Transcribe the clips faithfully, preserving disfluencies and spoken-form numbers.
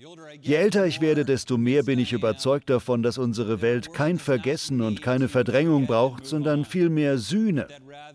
Je älter ich werde, desto mehr bin ich überzeugt davon, dass unsere Welt kein Vergessen und keine Verdrängung braucht, sondern vielmehr Sühne.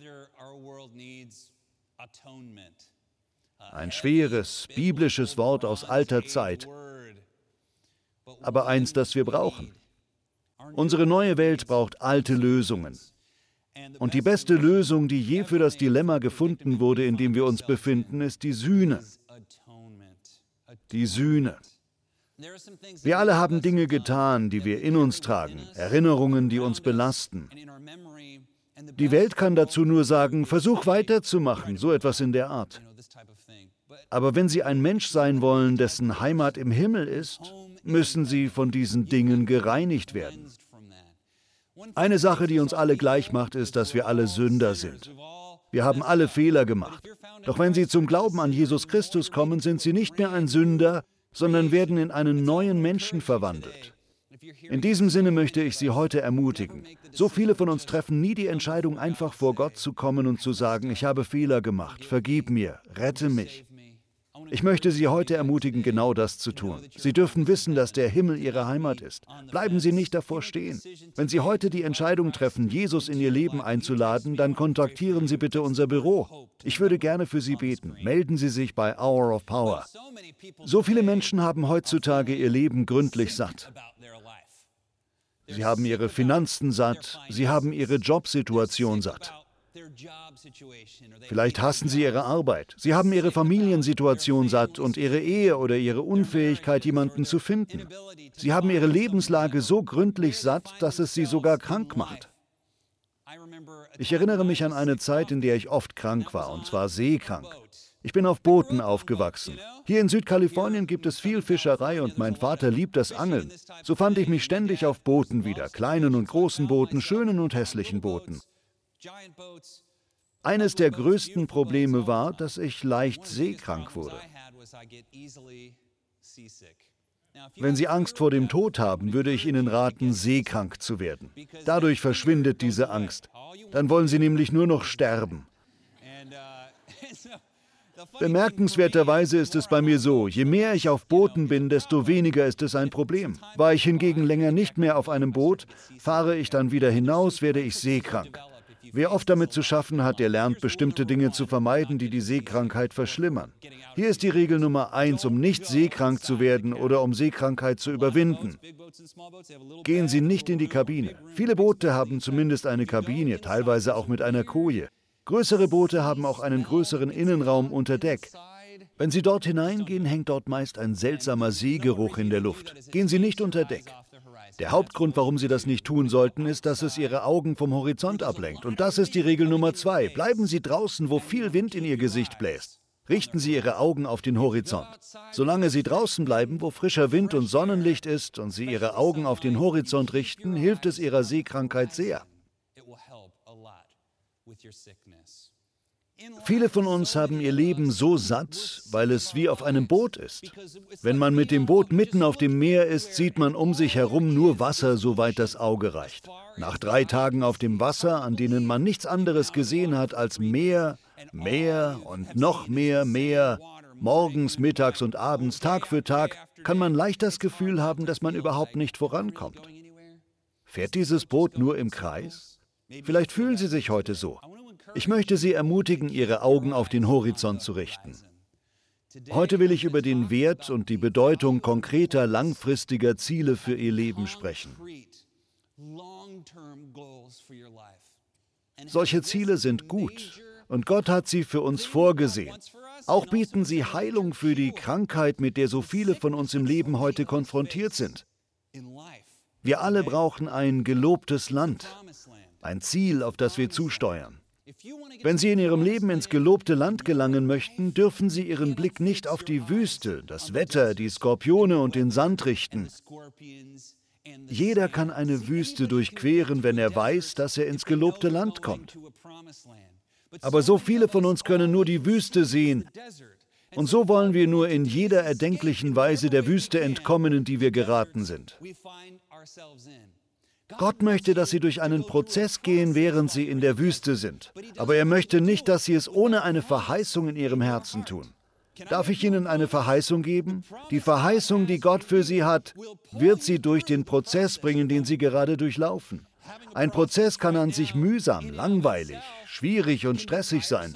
Ein schweres, biblisches Wort aus alter Zeit, aber eins, das wir brauchen. Unsere neue Welt braucht alte Lösungen. Und die beste Lösung, die je für das Dilemma gefunden wurde, in dem wir uns befinden, ist die Sühne. Die Sühne. Wir alle haben Dinge getan, die wir in uns tragen, Erinnerungen, die uns belasten. Die Welt kann dazu nur sagen, versuch weiterzumachen, so etwas in der Art. Aber wenn Sie ein Mensch sein wollen, dessen Heimat im Himmel ist, müssen Sie von diesen Dingen gereinigt werden. Eine Sache, die uns alle gleich macht, ist, dass wir alle Sünder sind. Wir haben alle Fehler gemacht. Doch wenn Sie zum Glauben an Jesus Christus kommen, sind Sie nicht mehr ein Sünder, sondern werden in einen neuen Menschen verwandelt. In diesem Sinne möchte ich Sie heute ermutigen. So viele von uns treffen nie die Entscheidung, einfach vor Gott zu kommen und zu sagen, ich habe Fehler gemacht, vergib mir, rette mich. Ich möchte Sie heute ermutigen, genau das zu tun. Sie dürfen wissen, dass der Himmel Ihre Heimat ist. Bleiben Sie nicht davor stehen. Wenn Sie heute die Entscheidung treffen, Jesus in Ihr Leben einzuladen, dann kontaktieren Sie bitte unser Büro. Ich würde gerne für Sie beten. Melden Sie sich bei Hour of Power. So viele Menschen haben heutzutage ihr Leben gründlich satt. Sie haben ihre Finanzen satt, sie haben ihre Jobsituation satt. Vielleicht hassen Sie Ihre Arbeit. Sie haben Ihre Familiensituation satt und Ihre Ehe oder Ihre Unfähigkeit, jemanden zu finden. Sie haben Ihre Lebenslage so gründlich satt, dass es Sie sogar krank macht. Ich erinnere mich an eine Zeit, in der ich oft krank war, und zwar seekrank. Ich bin auf Booten aufgewachsen. Hier in Südkalifornien gibt es viel Fischerei und mein Vater liebt das Angeln. So fand ich mich ständig auf Booten wieder, kleinen und großen Booten, schönen und hässlichen Booten. Eines der größten Probleme war, dass ich leicht seekrank wurde. Wenn Sie Angst vor dem Tod haben, würde ich Ihnen raten, seekrank zu werden. Dadurch verschwindet diese Angst. Dann wollen Sie nämlich nur noch sterben. Bemerkenswerterweise ist es bei mir so, je mehr ich auf Booten bin, desto weniger ist es ein Problem. War ich hingegen länger nicht mehr auf einem Boot, fahre ich dann wieder hinaus, werde ich seekrank. Wer oft damit zu schaffen hat, der lernt, bestimmte Dinge zu vermeiden, die die Seekrankheit verschlimmern. Hier ist die Regel Nummer eins, um nicht seekrank zu werden oder um Seekrankheit zu überwinden. Gehen Sie nicht in die Kabine. Viele Boote haben zumindest eine Kabine, teilweise auch mit einer Koje. Größere Boote haben auch einen größeren Innenraum unter Deck. Wenn Sie dort hineingehen, hängt dort meist ein seltsamer Seegeruch in der Luft. Gehen Sie nicht unter Deck. Der Hauptgrund, warum Sie das nicht tun sollten, ist, dass es Ihre Augen vom Horizont ablenkt. Und das ist die Regel Nummer zwei. Bleiben Sie draußen, wo viel Wind in Ihr Gesicht bläst. Richten Sie Ihre Augen auf den Horizont. Solange Sie draußen bleiben, wo frischer Wind und Sonnenlicht ist, und Sie Ihre Augen auf den Horizont richten, hilft es Ihrer Seekrankheit sehr. Viele von uns haben ihr Leben so satt, weil es wie auf einem Boot ist. Wenn man mit dem Boot mitten auf dem Meer ist, sieht man um sich herum nur Wasser, soweit das Auge reicht. Nach drei Tagen auf dem Wasser, an denen man nichts anderes gesehen hat als Meer, Meer und noch mehr Meer, morgens, mittags und abends, Tag für Tag, kann man leicht das Gefühl haben, dass man überhaupt nicht vorankommt. Fährt dieses Boot nur im Kreis? Vielleicht fühlen Sie sich heute so. Ich möchte Sie ermutigen, Ihre Augen auf den Horizont zu richten. Heute will ich über den Wert und die Bedeutung konkreter, langfristiger Ziele für Ihr Leben sprechen. Solche Ziele sind gut und Gott hat sie für uns vorgesehen. Auch bieten sie Heilung für die Krankheit, mit der so viele von uns im Leben heute konfrontiert sind. Wir alle brauchen ein gelobtes Land, ein Ziel, auf das wir zusteuern. Wenn Sie in Ihrem Leben ins gelobte Land gelangen möchten, dürfen Sie Ihren Blick nicht auf die Wüste, das Wetter, die Skorpione und den Sand richten. Jeder kann eine Wüste durchqueren, wenn er weiß, dass er ins gelobte Land kommt. Aber so viele von uns können nur die Wüste sehen. Und so wollen wir nur in jeder erdenklichen Weise der Wüste entkommen, in die wir geraten sind. Gott möchte, dass Sie durch einen Prozess gehen, während Sie in der Wüste sind. Aber er möchte nicht, dass Sie es ohne eine Verheißung in Ihrem Herzen tun. Darf ich Ihnen eine Verheißung geben? Die Verheißung, die Gott für Sie hat, wird Sie durch den Prozess bringen, den Sie gerade durchlaufen. Ein Prozess kann an sich mühsam, langweilig, schwierig und stressig sein.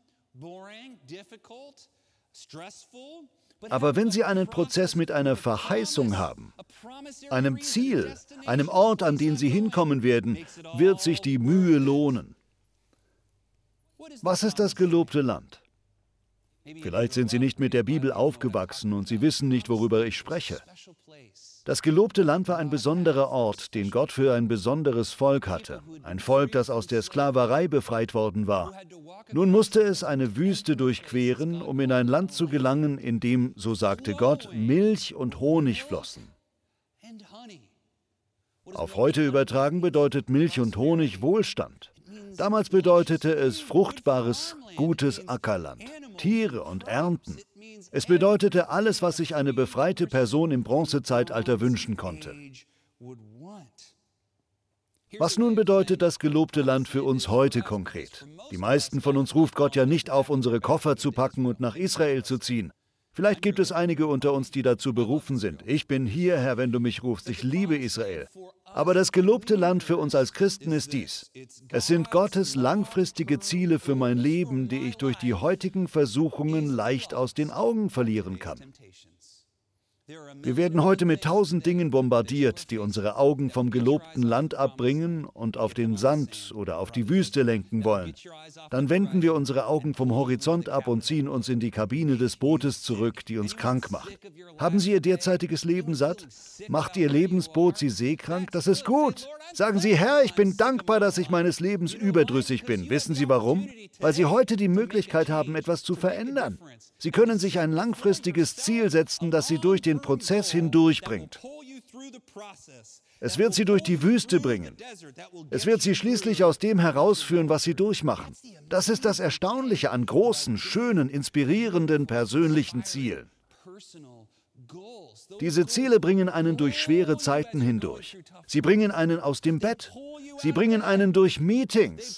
Aber wenn Sie einen Prozess mit einer Verheißung haben, einem Ziel, einem Ort, an den Sie hinkommen werden, wird sich die Mühe lohnen. Was ist das gelobte Land? Vielleicht sind Sie nicht mit der Bibel aufgewachsen und Sie wissen nicht, worüber ich spreche. Das gelobte Land war ein besonderer Ort, den Gott für ein besonderes Volk hatte. Ein Volk, das aus der Sklaverei befreit worden war. Nun musste es eine Wüste durchqueren, um in ein Land zu gelangen, in dem, so sagte Gott, Milch und Honig flossen. Auf heute übertragen bedeutet Milch und Honig Wohlstand. Damals bedeutete es fruchtbares, gutes Ackerland, Tiere und Ernten. Es bedeutete alles, was sich eine befreite Person im Bronzezeitalter wünschen konnte. Was nun bedeutet das gelobte Land für uns heute konkret? Die meisten von uns ruft Gott ja nicht auf, unsere Koffer zu packen und nach Israel zu ziehen. Vielleicht gibt es einige unter uns, die dazu berufen sind. Ich bin hier, Herr, wenn du mich rufst. Ich liebe Israel. Aber das gelobte Land für uns als Christen ist dies. Es sind Gottes langfristige Ziele für mein Leben, die ich durch die heutigen Versuchungen leicht aus den Augen verlieren kann. Wir werden heute mit tausend Dingen bombardiert, die unsere Augen vom gelobten Land abbringen und auf den Sand oder auf die Wüste lenken wollen. Dann wenden wir unsere Augen vom Horizont ab und ziehen uns in die Kabine des Bootes zurück, die uns krank macht. Haben Sie Ihr derzeitiges Leben satt? Macht Ihr Lebensboot Sie seekrank? Das ist gut. Sagen Sie, Herr, ich bin dankbar, dass ich meines Lebens überdrüssig bin. Wissen Sie warum? Weil Sie heute die Möglichkeit haben, etwas zu verändern. Sie können sich ein langfristiges Ziel setzen, das Sie durch den Prozess hindurchbringt. Es wird Sie durch die Wüste bringen. Es wird Sie schließlich aus dem herausführen, was Sie durchmachen. Das ist das Erstaunliche an großen, schönen, inspirierenden, persönlichen Zielen. Diese Ziele bringen einen durch schwere Zeiten hindurch. Sie bringen einen aus dem Bett. Sie bringen einen durch Meetings.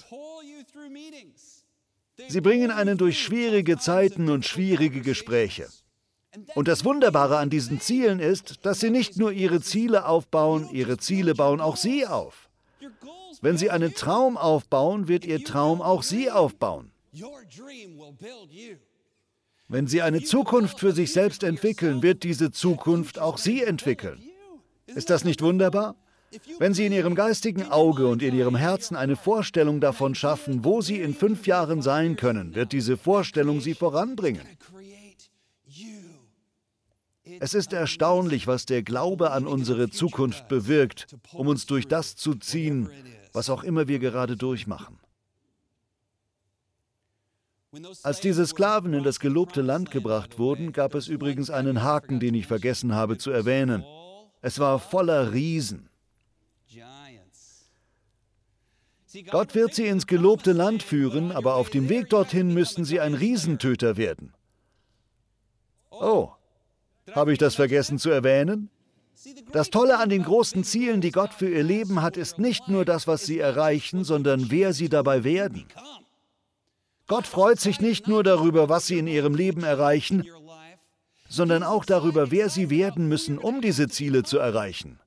Sie bringen einen durch schwierige Zeiten und schwierige Gespräche. Und das Wunderbare an diesen Zielen ist, dass sie nicht nur ihre Ziele aufbauen, ihre Ziele bauen auch sie auf. Wenn sie einen Traum aufbauen, wird ihr Traum auch sie aufbauen. Wenn sie eine Zukunft für sich selbst entwickeln, wird diese Zukunft auch sie entwickeln. Ist das nicht wunderbar? Wenn Sie in Ihrem geistigen Auge und in Ihrem Herzen eine Vorstellung davon schaffen, wo Sie in fünf Jahren sein können, wird diese Vorstellung Sie voranbringen. Es ist erstaunlich, was der Glaube an unsere Zukunft bewirkt, um uns durch das zu ziehen, was auch immer wir gerade durchmachen. Als diese Sklaven in das gelobte Land gebracht wurden, gab es übrigens einen Haken, den ich vergessen habe zu erwähnen. Es war voller Riesen. Gott wird sie ins gelobte Land führen, aber auf dem Weg dorthin müssten sie ein Riesentöter werden. Oh, habe ich das vergessen zu erwähnen? Das Tolle an den großen Zielen, die Gott für ihr Leben hat, ist nicht nur das, was sie erreichen, sondern wer sie dabei werden. Gott freut sich nicht nur darüber, was sie in ihrem Leben erreichen, sondern auch darüber, wer sie werden müssen, um diese Ziele zu erreichen.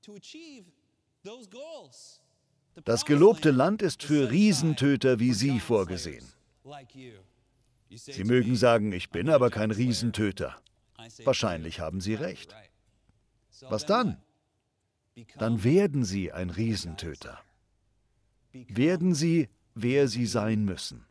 Das gelobte Land ist für Riesentöter wie Sie vorgesehen. Sie mögen sagen, ich bin aber kein Riesentöter. Wahrscheinlich haben Sie recht. Was dann? Dann werden Sie ein Riesentöter. Werden Sie, wer Sie sein müssen.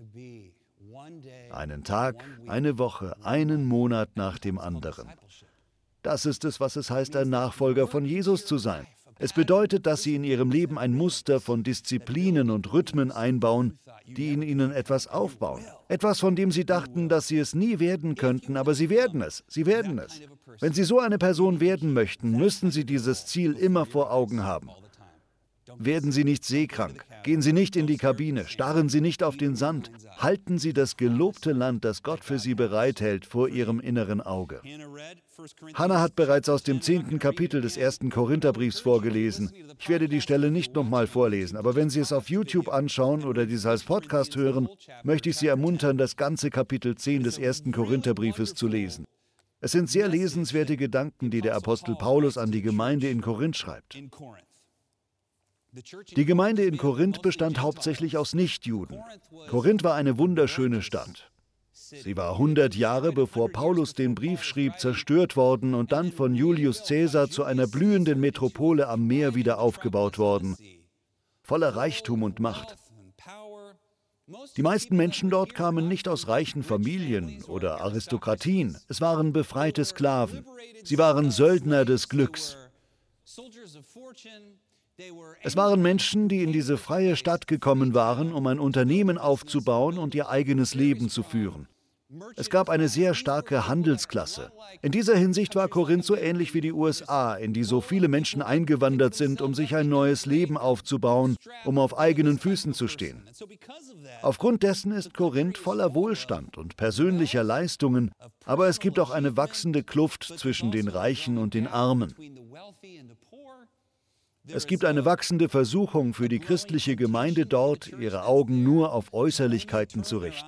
Einen Tag, eine Woche, einen Monat nach dem anderen. Das ist es, was es heißt, ein Nachfolger von Jesus zu sein. Es bedeutet, dass Sie in Ihrem Leben ein Muster von Disziplinen und Rhythmen einbauen, die in Ihnen etwas aufbauen. Etwas, von dem Sie dachten, dass Sie es nie werden könnten, aber Sie werden es. Sie werden es. Wenn Sie so eine Person werden möchten, müssen Sie dieses Ziel immer vor Augen haben. Werden Sie nicht seekrank. Gehen Sie nicht in die Kabine. Starren Sie nicht auf den Sand. Halten Sie das gelobte Land, das Gott für Sie bereithält, vor Ihrem inneren Auge. Hannah hat bereits aus dem zehnten Kapitel des ersten Korintherbriefs vorgelesen. Ich werde die Stelle nicht nochmal vorlesen, aber wenn Sie es auf YouTube anschauen oder dies als Podcast hören, möchte ich Sie ermuntern, das ganze Kapitel zehn des ersten Korintherbriefes zu lesen. Es sind sehr lesenswerte Gedanken, die der Apostel Paulus an die Gemeinde in Korinth schreibt. Die Gemeinde in Korinth bestand hauptsächlich aus Nichtjuden. Korinth war eine wunderschöne Stadt. Sie war hundert Jahre, bevor Paulus den Brief schrieb, zerstört worden und dann von Julius Caesar zu einer blühenden Metropole am Meer wieder aufgebaut worden, voller Reichtum und Macht. Die meisten Menschen dort kamen nicht aus reichen Familien oder Aristokratien. Es waren befreite Sklaven. Sie waren Söldner des Glücks. Es waren Menschen, die in diese freie Stadt gekommen waren, um ein Unternehmen aufzubauen und ihr eigenes Leben zu führen. Es gab eine sehr starke Handelsklasse. In dieser Hinsicht war Korinth so ähnlich wie die U S A, in die so viele Menschen eingewandert sind, um sich ein neues Leben aufzubauen, um auf eigenen Füßen zu stehen. Aufgrund dessen ist Korinth voller Wohlstand und persönlicher Leistungen, aber es gibt auch eine wachsende Kluft zwischen den Reichen und den Armen. Es gibt eine wachsende Versuchung für die christliche Gemeinde dort, ihre Augen nur auf Äußerlichkeiten zu richten.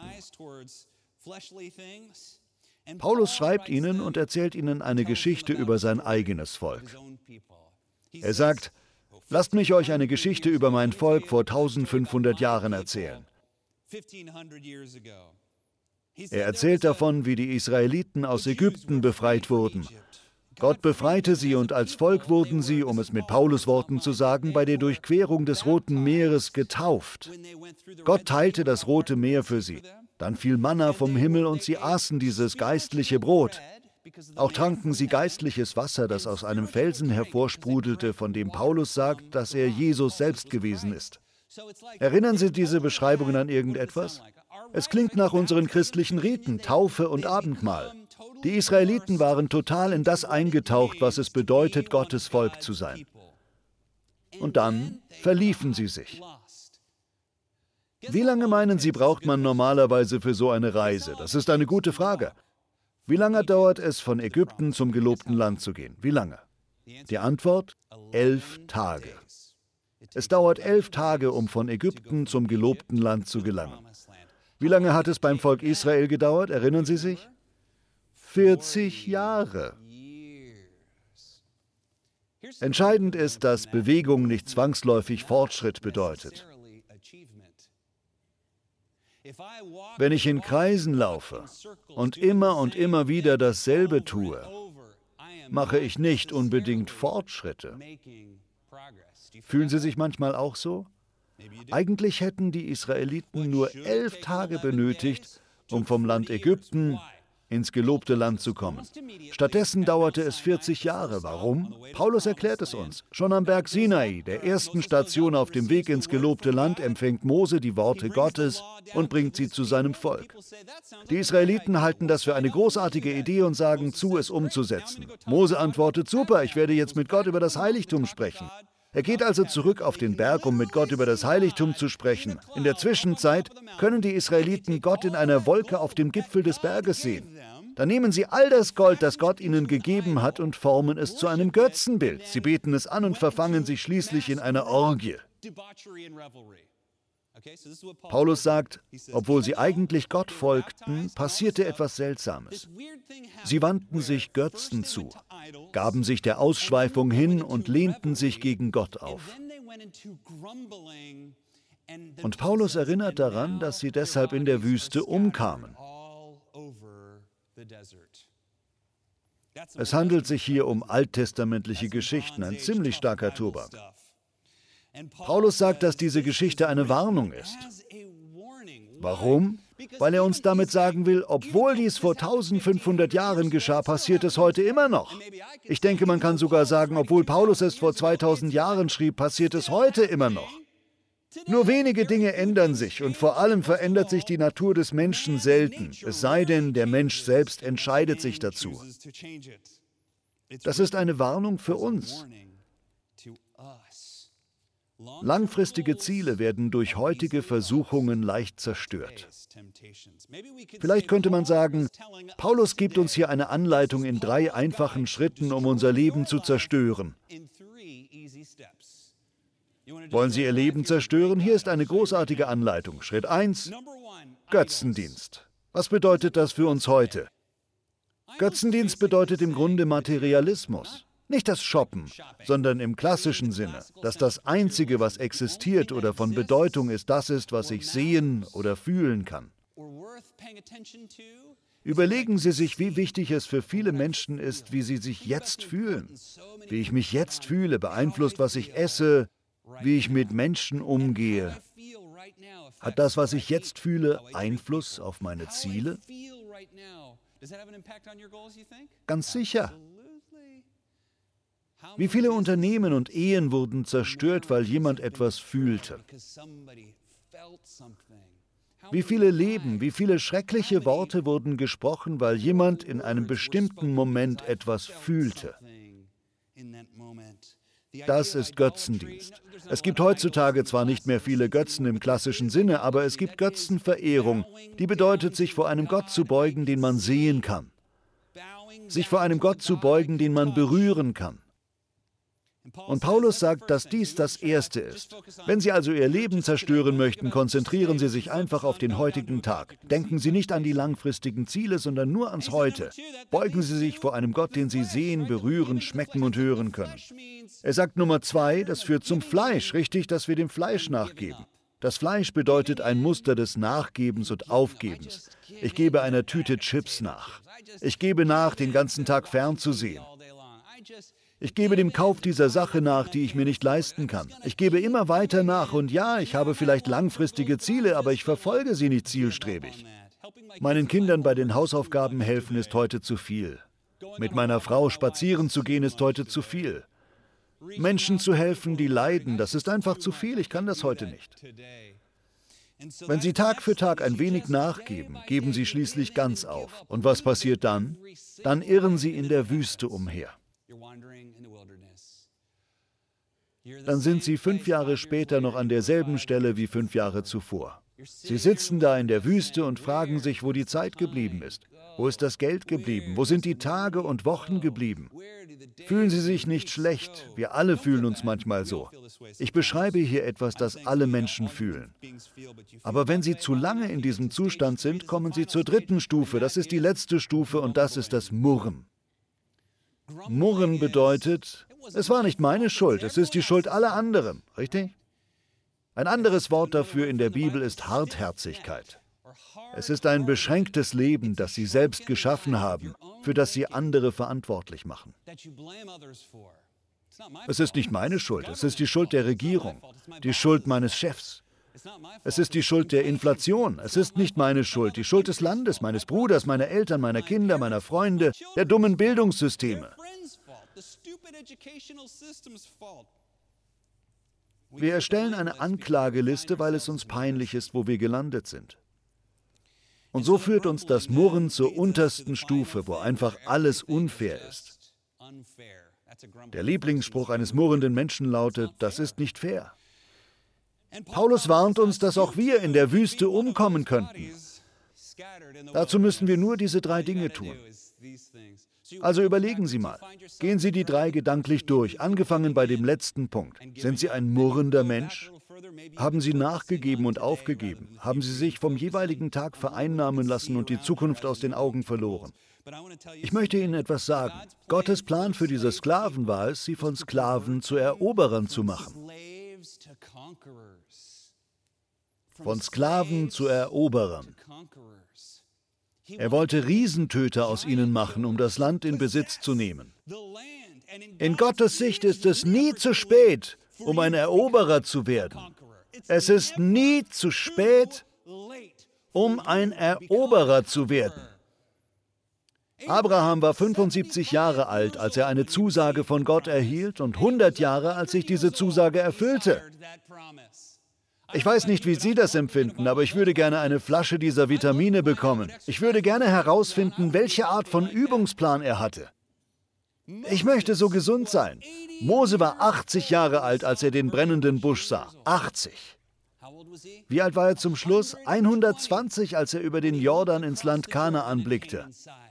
Paulus schreibt ihnen und erzählt ihnen eine Geschichte über sein eigenes Volk. Er sagt, lasst mich euch eine Geschichte über mein Volk vor eintausendfünfhundert Jahren erzählen. Er erzählt davon, wie die Israeliten aus Ägypten befreit wurden. Gott befreite sie und als Volk wurden sie, um es mit Paulus Worten zu sagen, bei der Durchquerung des Roten Meeres getauft. Gott teilte das Rote Meer für sie. Dann fiel Manna vom Himmel und sie aßen dieses geistliche Brot. Auch tranken sie geistliches Wasser, das aus einem Felsen hervorsprudelte, von dem Paulus sagt, dass er Jesus selbst gewesen ist. Erinnern Sie diese Beschreibungen an irgendetwas? Es klingt nach unseren christlichen Riten, Taufe und Abendmahl. Die Israeliten waren total in das eingetaucht, was es bedeutet, Gottes Volk zu sein. Und dann verliefen sie sich. Wie lange meinen Sie, braucht man normalerweise für so eine Reise? Das ist eine gute Frage. Wie lange dauert es, von Ägypten zum gelobten Land zu gehen? Wie lange? Die Antwort? Elf Tage. Es dauert elf Tage, um von Ägypten zum gelobten Land zu gelangen. Wie lange hat es beim Volk Israel gedauert? Erinnern Sie sich? vierzig Jahre. Entscheidend ist, dass Bewegung nicht zwangsläufig Fortschritt bedeutet. Wenn ich in Kreisen laufe und immer und immer wieder dasselbe tue, mache ich nicht unbedingt Fortschritte. Fühlen Sie sich manchmal auch so? Eigentlich hätten die Israeliten nur elf Tage benötigt, um vom Land Ägypten ins gelobte Land zu kommen. Stattdessen dauerte es vierzig Jahre. Warum? Paulus erklärt es uns. Schon am Berg Sinai, der ersten Station auf dem Weg ins gelobte Land, empfängt Mose die Worte Gottes und bringt sie zu seinem Volk. Die Israeliten halten das für eine großartige Idee und sagen zu, es umzusetzen. Mose antwortet, super, ich werde jetzt mit Gott über das Heiligtum sprechen. Er geht also zurück auf den Berg, um mit Gott über das Heiligtum zu sprechen. In der Zwischenzeit können die Israeliten Gott in einer Wolke auf dem Gipfel des Berges sehen. Dann nehmen sie all das Gold, das Gott ihnen gegeben hat, und formen es zu einem Götzenbild. Sie beten es an und verfangen sich schließlich in einer Orgie. Paulus sagt, obwohl sie eigentlich Gott folgten, passierte etwas Seltsames. Sie wandten sich Götzen zu, gaben sich der Ausschweifung hin und lehnten sich gegen Gott auf. Und Paulus erinnert daran, dass sie deshalb in der Wüste umkamen. Es handelt sich hier um alttestamentliche Geschichten, ein ziemlich starker Tobak. Paulus sagt, dass diese Geschichte eine Warnung ist. Warum? Weil er uns damit sagen will, obwohl dies vor eintausendfünfhundert Jahren geschah, passiert es heute immer noch. Ich denke, man kann sogar sagen, obwohl Paulus es vor zweitausend Jahren schrieb, passiert es heute immer noch. Nur wenige Dinge ändern sich und vor allem verändert sich die Natur des Menschen selten, es sei denn, der Mensch selbst entscheidet sich dazu. Das ist eine Warnung für uns. Langfristige Ziele werden durch heutige Versuchungen leicht zerstört. Vielleicht könnte man sagen, Paulus gibt uns hier eine Anleitung in drei einfachen Schritten, um unser Leben zu zerstören. Wollen Sie Ihr Leben zerstören? Hier ist eine großartige Anleitung. Schritt eins, Götzendienst. Was bedeutet das für uns heute? Götzendienst bedeutet im Grunde Materialismus. Nicht das Shoppen, sondern im klassischen Sinne, dass das Einzige, was existiert oder von Bedeutung ist, das ist, was ich sehen oder fühlen kann. Überlegen Sie sich, wie wichtig es für viele Menschen ist, wie sie sich jetzt fühlen. Wie ich mich jetzt fühle, beeinflusst, was ich esse, wie ich mit Menschen umgehe. Hat das, was ich jetzt fühle, Einfluss auf meine Ziele? Ganz sicher. Wie viele Unternehmen und Ehen wurden zerstört, weil jemand etwas fühlte? Wie viele Leben, wie viele schreckliche Worte wurden gesprochen, weil jemand in einem bestimmten Moment etwas fühlte? Das ist Götzendienst. Es gibt heutzutage zwar nicht mehr viele Götzen im klassischen Sinne, aber es gibt Götzenverehrung, die bedeutet, sich vor einem Gott zu beugen, den man sehen kann. Sich vor einem Gott zu beugen, den man berühren kann. Und Paulus sagt, dass dies das Erste ist. Wenn Sie also Ihr Leben zerstören möchten, konzentrieren Sie sich einfach auf den heutigen Tag. Denken Sie nicht an die langfristigen Ziele, sondern nur ans Heute. Beugen Sie sich vor einem Gott, den Sie sehen, berühren, schmecken und hören können. Er sagt Nummer zwei, das führt zum Fleisch, richtig, dass wir dem Fleisch nachgeben. Das Fleisch bedeutet ein Muster des Nachgebens und Aufgebens. Ich gebe einer Tüte Chips nach. Ich gebe nach, den ganzen Tag fernzusehen. Ich gebe dem Kauf dieser Sache nach, die ich mir nicht leisten kann. Ich gebe immer weiter nach und ja, ich habe vielleicht langfristige Ziele, aber ich verfolge sie nicht zielstrebig. Meinen Kindern bei den Hausaufgaben helfen ist heute zu viel. Mit meiner Frau spazieren zu gehen ist heute zu viel. Menschen zu helfen, die leiden, das ist einfach zu viel, ich kann das heute nicht. Wenn Sie Tag für Tag ein wenig nachgeben, geben Sie schließlich ganz auf. Und was passiert dann? Dann irren Sie in der Wüste umher. Dann sind Sie fünf Jahre später noch an derselben Stelle wie fünf Jahre zuvor. Sie sitzen da in der Wüste und fragen sich, wo die Zeit geblieben ist. Wo ist das Geld geblieben? Wo sind die Tage und Wochen geblieben? Fühlen Sie sich nicht schlecht? Wir alle fühlen uns manchmal so. Ich beschreibe hier etwas, das alle Menschen fühlen. Aber wenn Sie zu lange in diesem Zustand sind, kommen Sie zur dritten Stufe. Das ist die letzte Stufe und das ist das Murren. Murren bedeutet, es war nicht meine Schuld, es ist die Schuld aller anderen, richtig? Ein anderes Wort dafür in der Bibel ist Hartherzigkeit. Es ist ein beschränktes Leben, das Sie selbst geschaffen haben, für das Sie andere verantwortlich machen. Es ist nicht meine Schuld, es ist die Schuld der Regierung, die Schuld meines Chefs. Es ist die Schuld der Inflation. Es ist nicht meine Schuld, die Schuld des Landes, meines Bruders, meiner Eltern, meiner Kinder, meiner Freunde, der dummen Bildungssysteme. Wir erstellen eine Anklageliste, weil es uns peinlich ist, wo wir gelandet sind. Und so führt uns das Murren zur untersten Stufe, wo einfach alles unfair ist. Der Lieblingsspruch eines murrenden Menschen lautet, das ist nicht fair. Paulus warnt uns, dass auch wir in der Wüste umkommen könnten. Dazu müssen wir nur diese drei Dinge tun. Also überlegen Sie mal. Gehen Sie die drei gedanklich durch, angefangen bei dem letzten Punkt. Sind Sie ein murrender Mensch? Haben Sie nachgegeben und aufgegeben? Haben Sie sich vom jeweiligen Tag vereinnahmen lassen und die Zukunft aus den Augen verloren? Ich möchte Ihnen etwas sagen. Gottes Plan für diese Sklaven war es, sie von Sklaven zu Eroberern zu machen. Von Sklaven zu Eroberern. Er wollte Riesentöter aus ihnen machen, um das Land in Besitz zu nehmen. In Gottes Sicht ist es nie zu spät, um ein Eroberer zu werden. Es ist nie zu spät, um ein Eroberer zu werden. Abraham war fünfundsiebzig Jahre alt, als er eine Zusage von Gott erhielt, und hundert Jahre, als sich diese Zusage erfüllte. Ich weiß nicht, wie Sie das empfinden, aber ich würde gerne eine Flasche dieser Vitamine bekommen. Ich würde gerne herausfinden, welche Art von Übungsplan er hatte. Ich möchte so gesund sein. Mose war achtzig Jahre alt, als er den brennenden Busch sah. achtzig. Wie alt war er zum Schluss? hundertzwanzig, als er über den Jordan ins Land Kanaan blickte.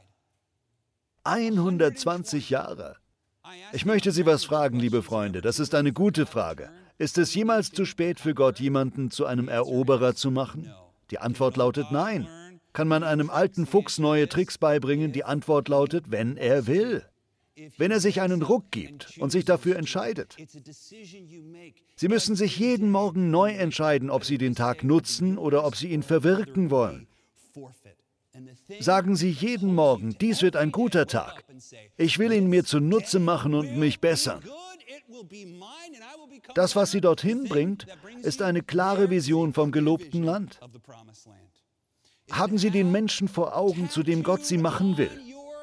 hundertzwanzig Jahre. Ich möchte Sie was fragen, liebe Freunde. Das ist eine gute Frage. Ist es jemals zu spät für Gott, jemanden zu einem Eroberer zu machen? Die Antwort lautet nein. Kann man einem alten Fuchs neue Tricks beibringen? Die Antwort lautet, wenn er will. Wenn er sich einen Ruck gibt und sich dafür entscheidet. Sie müssen sich jeden Morgen neu entscheiden, ob Sie den Tag nutzen oder ob Sie ihn verwirken wollen. Sagen Sie jeden Morgen, dies wird ein guter Tag. Ich will ihn mir zunutze machen und mich bessern. Das, was Sie dorthin bringt, ist eine klare Vision vom gelobten Land. Haben Sie den Menschen vor Augen, zu dem Gott Sie machen will?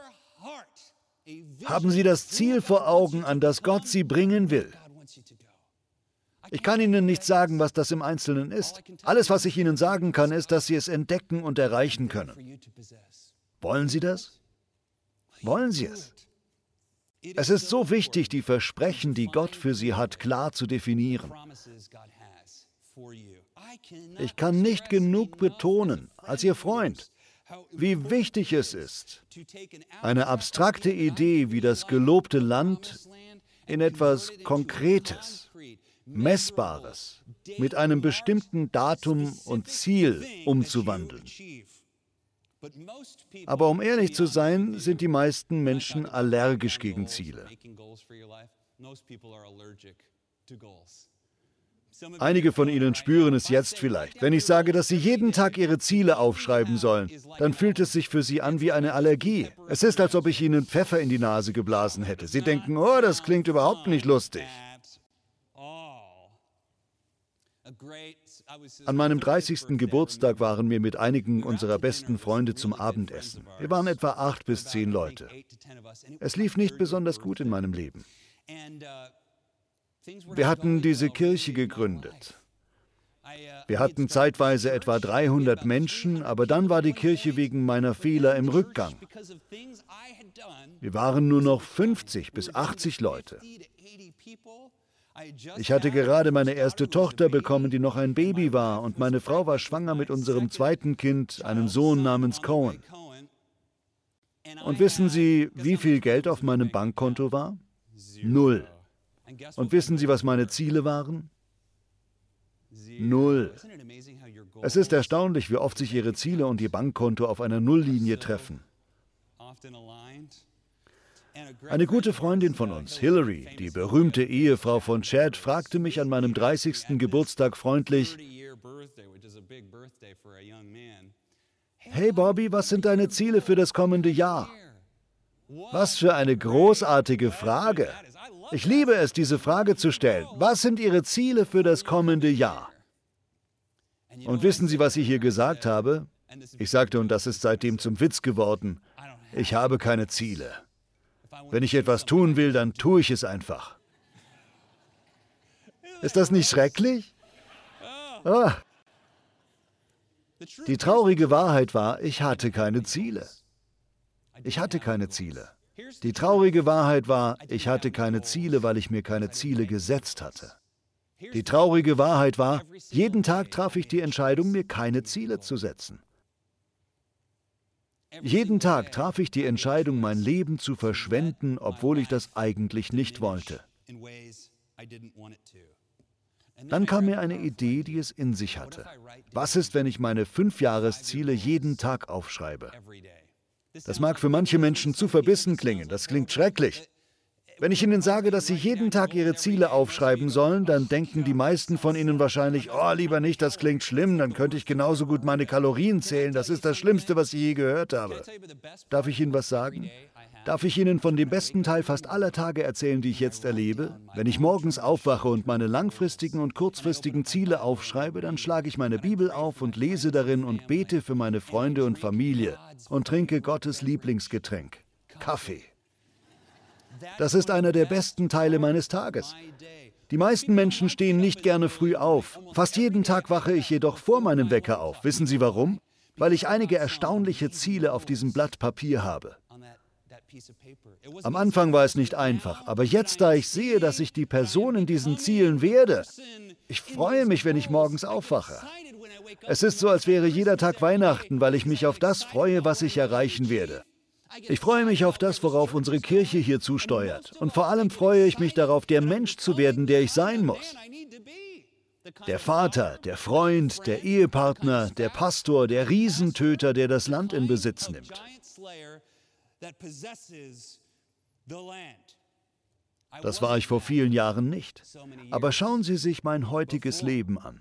Haben Sie das Ziel vor Augen, an das Gott Sie bringen will? Ich kann Ihnen nicht sagen, was das im Einzelnen ist. Alles, was ich Ihnen sagen kann, ist, dass Sie es entdecken und erreichen können. Wollen Sie das? Wollen Sie es? Es ist so wichtig, die Versprechen, die Gott für Sie hat, klar zu definieren. Ich kann nicht genug betonen, als Ihr Freund, wie wichtig es ist, eine abstrakte Idee wie das gelobte Land in etwas Konkretes, Messbares, mit einem bestimmten Datum und Ziel umzuwandeln. Aber um ehrlich zu sein, sind die meisten Menschen allergisch gegen Ziele. Einige von Ihnen spüren es jetzt vielleicht. Wenn ich sage, dass Sie jeden Tag Ihre Ziele aufschreiben sollen, dann fühlt es sich für Sie an wie eine Allergie. Es ist, als ob ich Ihnen Pfeffer in die Nase geblasen hätte. Sie denken, oh, das klingt überhaupt nicht lustig. An meinem dreißigsten Geburtstag waren wir mit einigen unserer besten Freunde zum Abendessen. Wir waren etwa acht bis zehn Leute. Es lief nicht besonders gut in meinem Leben. Wir hatten diese Kirche gegründet. Wir hatten zeitweise etwa dreihundert Menschen, aber dann war die Kirche wegen meiner Fehler im Rückgang. Wir waren nur noch fünfzig bis achtzig Leute. Ich hatte gerade meine erste Tochter bekommen, die noch ein Baby war, und meine Frau war schwanger mit unserem zweiten Kind, einem Sohn namens Cohen. Und wissen Sie, wie viel Geld auf meinem Bankkonto war? Null. Und wissen Sie, was meine Ziele waren? Null. Es ist erstaunlich, wie oft sich Ihre Ziele und Ihr Bankkonto auf einer Nulllinie treffen. Eine gute Freundin von uns, Hillary, die berühmte Ehefrau von Chad, fragte mich an meinem dreißigsten Geburtstag freundlich: Hey Bobby, was sind deine Ziele für das kommende Jahr? Was für eine großartige Frage! Ich liebe es, diese Frage zu stellen. Was sind Ihre Ziele für das kommende Jahr? Und wissen Sie, was ich hier gesagt habe? Ich sagte, und das ist seitdem zum Witz geworden, ich habe keine Ziele. Wenn ich etwas tun will, dann tue ich es einfach. Ist das nicht schrecklich? Oh. Die traurige Wahrheit war, ich hatte keine Ziele. Ich hatte keine Ziele. Die traurige Wahrheit war, ich hatte keine Ziele, weil ich mir keine Ziele gesetzt hatte. Die traurige Wahrheit war, jeden Tag traf ich die Entscheidung, mir keine Ziele zu setzen. Jeden Tag traf ich die Entscheidung, mein Leben zu verschwenden, obwohl ich das eigentlich nicht wollte. Dann kam mir eine Idee, die es in sich hatte. Was ist, wenn ich meine Fünfjahresziele jeden Tag aufschreibe? Das mag für manche Menschen zu verbissen klingen, das klingt schrecklich. Wenn ich Ihnen sage, dass Sie jeden Tag Ihre Ziele aufschreiben sollen, dann denken die meisten von Ihnen wahrscheinlich, oh, lieber nicht, das klingt schlimm, dann könnte ich genauso gut meine Kalorien zählen, das ist das Schlimmste, was ich je gehört habe. Darf ich Ihnen was sagen? Darf ich Ihnen von dem besten Teil fast aller Tage erzählen, die ich jetzt erlebe? Wenn ich morgens aufwache und meine langfristigen und kurzfristigen Ziele aufschreibe, dann schlage ich meine Bibel auf und lese darin und bete für meine Freunde und Familie und trinke Gottes Lieblingsgetränk, Kaffee. Das ist einer der besten Teile meines Tages. Die meisten Menschen stehen nicht gerne früh auf. Fast jeden Tag wache ich jedoch vor meinem Wecker auf. Wissen Sie warum? Weil ich einige erstaunliche Ziele auf diesem Blatt Papier habe. Am Anfang war es nicht einfach, aber jetzt, da ich sehe, dass ich die Person in diesen Zielen werde, ich freue mich, wenn ich morgens aufwache. Es ist so, als wäre jeder Tag Weihnachten, weil ich mich auf das freue, was ich erreichen werde. Ich freue mich auf das, worauf unsere Kirche hier zusteuert. Und vor allem freue ich mich darauf, der Mensch zu werden, der ich sein muss. Der Vater, der Freund, der Ehepartner, der Pastor, der Riesentöter, der das Land in Besitz nimmt. Das war ich vor vielen Jahren nicht. Aber schauen Sie sich mein heutiges Leben an.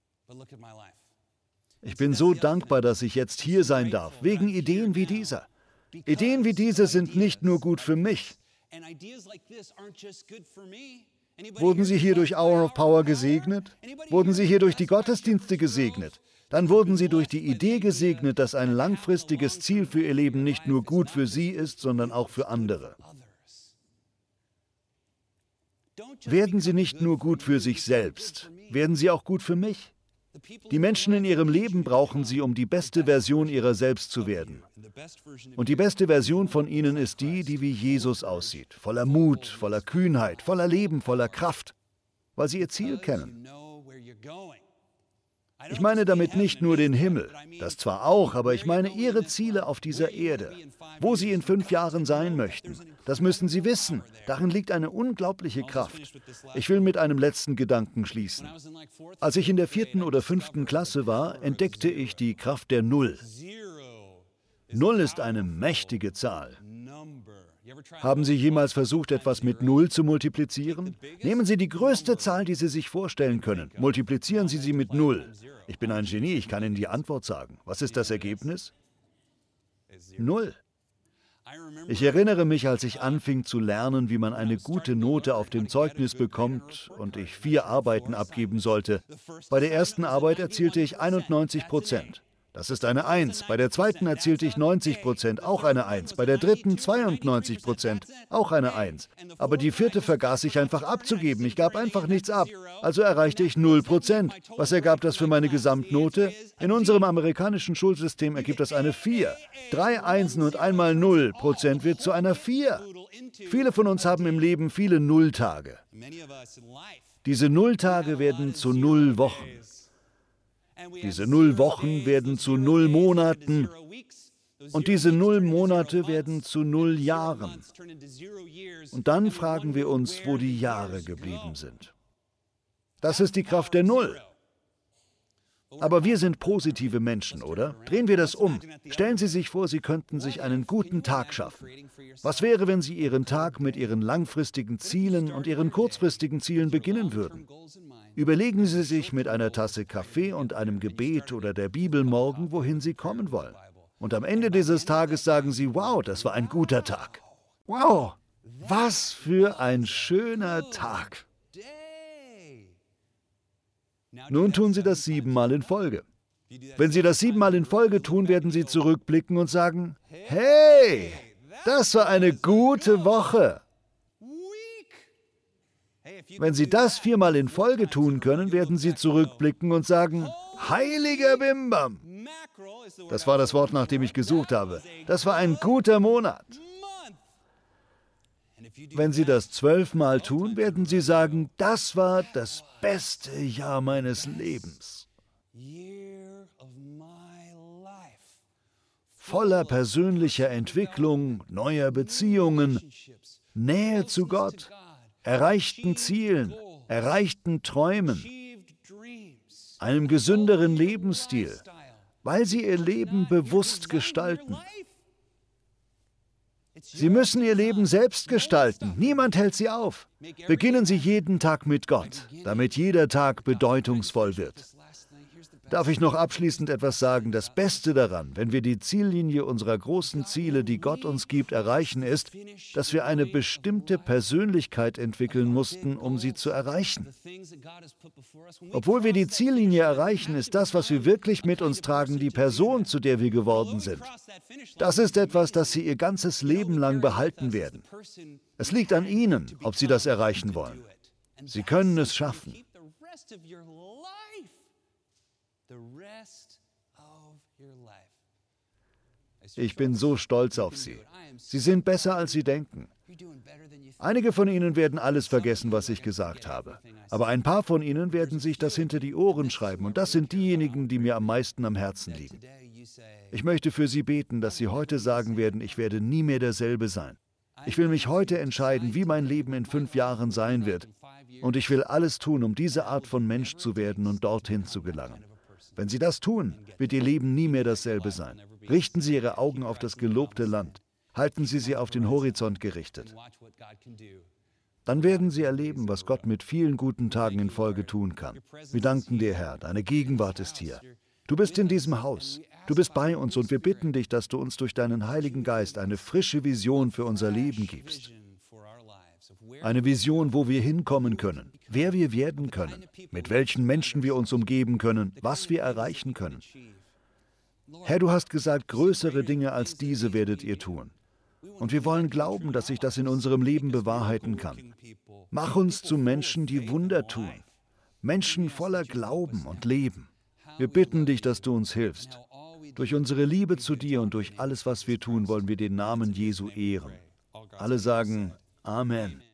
Ich bin so dankbar, dass ich jetzt hier sein darf, wegen Ideen wie dieser. Ideen wie diese sind nicht nur gut für mich. Wurden Sie hier durch Hour of Power gesegnet? Wurden Sie hier durch die Gottesdienste gesegnet? Dann wurden Sie durch die Idee gesegnet, dass ein langfristiges Ziel für Ihr Leben nicht nur gut für Sie ist, sondern auch für andere. Werden Sie nicht nur gut für sich selbst, werden Sie auch gut für mich. Die Menschen in ihrem Leben brauchen Sie, um die beste Version ihrer selbst zu werden. Und die beste Version von ihnen ist die, die wie Jesus aussieht. Voller Mut, voller Kühnheit, voller Leben, voller Kraft, weil sie ihr Ziel kennen. Ich meine damit nicht nur den Himmel, das zwar auch, aber ich meine Ihre Ziele auf dieser Erde, wo Sie in fünf Jahren sein möchten. Das müssen Sie wissen, darin liegt eine unglaubliche Kraft. Ich will mit einem letzten Gedanken schließen. Als ich in der vierten oder fünften Klasse war, entdeckte ich die Kraft der Null. Null ist eine mächtige Zahl. Haben Sie jemals versucht, etwas mit Null zu multiplizieren? Nehmen Sie die größte Zahl, die Sie sich vorstellen können. Multiplizieren Sie sie mit Null. Ich bin ein Genie, ich kann Ihnen die Antwort sagen. Was ist das Ergebnis? Null. Ich erinnere mich, als ich anfing zu lernen, wie man eine gute Note auf dem Zeugnis bekommt und ich vier Arbeiten abgeben sollte. Bei der ersten Arbeit erzielte ich einundneunzig Prozent. Das ist eine Eins. Bei der zweiten erzielte ich neunzig Prozent, auch eine Eins. Bei der dritten zweiundneunzig Prozent, auch eine Eins. Aber die vierte vergaß ich einfach abzugeben. Ich gab einfach nichts ab. Also erreichte ich null Prozent. Was ergab das für meine Gesamtnote? In unserem amerikanischen Schulsystem ergibt das eine vier. Drei Einsen und einmal null Prozent wird zu einer vier. Viele von uns haben im Leben viele Nulltage. Diese Nulltage werden zu Nullwochen. Diese null Wochen werden zu null Monaten und diese null Monate werden zu null Jahren. Und dann fragen wir uns, wo die Jahre geblieben sind. Das ist die Kraft der Null. Aber wir sind positive Menschen, oder? Drehen wir das um. Stellen Sie sich vor, Sie könnten sich einen guten Tag schaffen. Was wäre, wenn Sie Ihren Tag mit Ihren langfristigen Zielen und Ihren kurzfristigen Zielen beginnen würden? Überlegen Sie sich mit einer Tasse Kaffee und einem Gebet oder der Bibel morgen, wohin Sie kommen wollen. Und am Ende dieses Tages sagen Sie, wow, das war ein guter Tag. Wow, was für ein schöner Tag. Nun tun Sie das siebenmal in Folge. Wenn Sie das siebenmal in Folge tun, werden Sie zurückblicken und sagen, hey, das war eine gute Woche. Wenn Sie das viermal in Folge tun können, werden Sie zurückblicken und sagen, heiliger Bimbam. Das war das Wort, nach dem ich gesucht habe. Das war ein guter Monat. Wenn Sie das zwölfmal tun, werden Sie sagen, das war das beste Jahr meines Lebens. Voller persönlicher Entwicklung, neuer Beziehungen, Nähe zu Gott, erreichten Zielen, erreichten Träumen, einem gesünderen Lebensstil, weil Sie Ihr Leben bewusst gestalten. Sie müssen Ihr Leben selbst gestalten. Niemand hält Sie auf. Beginnen Sie jeden Tag mit Gott, damit jeder Tag bedeutungsvoll wird. Darf ich noch abschließend etwas sagen? Das Beste daran, wenn wir die Ziellinie unserer großen Ziele, die Gott uns gibt, erreichen, ist, dass wir eine bestimmte Persönlichkeit entwickeln mussten, um sie zu erreichen. Obwohl wir die Ziellinie erreichen, ist das, was wir wirklich mit uns tragen, die Person, zu der wir geworden sind. Das ist etwas, das Sie Ihr ganzes Leben lang behalten werden. Es liegt an Ihnen, ob Sie das erreichen wollen. Sie können es schaffen. Ich bin so stolz auf Sie. Sie sind besser, als Sie denken. Einige von Ihnen werden alles vergessen, was ich gesagt habe. Aber ein paar von Ihnen werden sich das hinter die Ohren schreiben. Und das sind diejenigen, die mir am meisten am Herzen liegen. Ich möchte für Sie beten, dass Sie heute sagen werden, ich werde nie mehr derselbe sein. Ich will mich heute entscheiden, wie mein Leben in fünf Jahren sein wird. Und ich will alles tun, um diese Art von Mensch zu werden und dorthin zu gelangen. Wenn Sie das tun, wird Ihr Leben nie mehr dasselbe sein. Richten Sie Ihre Augen auf das gelobte Land. Halten Sie sie auf den Horizont gerichtet. Dann werden Sie erleben, was Gott mit vielen guten Tagen in Folge tun kann. Wir danken dir, Herr, deine Gegenwart ist hier. Du bist in diesem Haus. Du bist bei uns und wir bitten dich, dass du uns durch deinen Heiligen Geist eine frische Vision für unser Leben gibst. Eine Vision, wo wir hinkommen können, wer wir werden können, mit welchen Menschen wir uns umgeben können, was wir erreichen können. Herr, du hast gesagt, größere Dinge als diese werdet ihr tun. Und wir wollen glauben, dass sich das in unserem Leben bewahrheiten kann. Mach uns zu Menschen, die Wunder tun. Menschen voller Glauben und Leben. Wir bitten dich, dass du uns hilfst. Durch unsere Liebe zu dir und durch alles, was wir tun, wollen wir den Namen Jesu ehren. Alle sagen Amen.